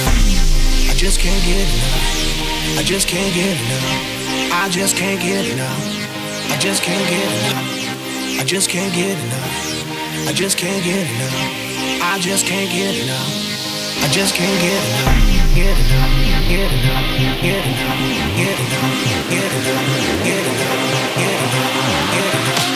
I just can't get enough. I just can't get enough. I just can't get enough. I just can't get enough. I just can't get enough. I just can't get enough. I just can't get enough. I just can't get enough. Get enough. Get enough. Get enough. Get enough. Get enough. Get enough. Get enough. Get enough.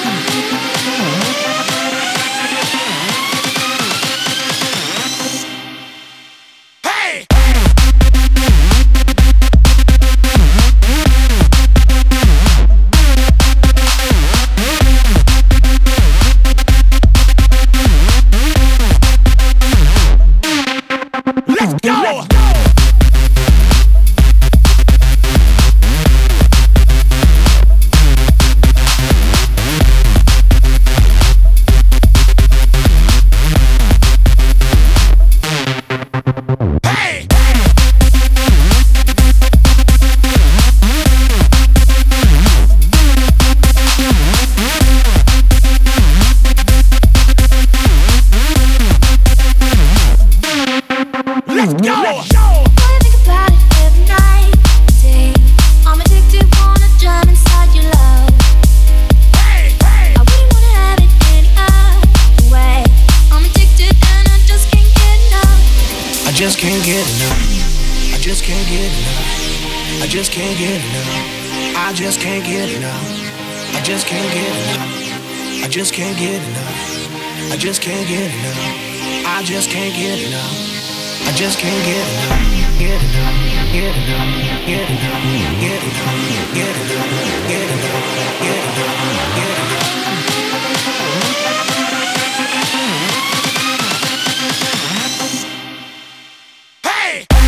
I just can't get enough. I just can't get enough. I just can't get enough. I just can't get enough. I just can't get enough. I just can't get enough. I just can't get enough. I just can't get enough. I just can't get enough. Get enough. Get enough. Get enough. Get enough. Get enough. Get enough. Get enough. Get enough. Hey!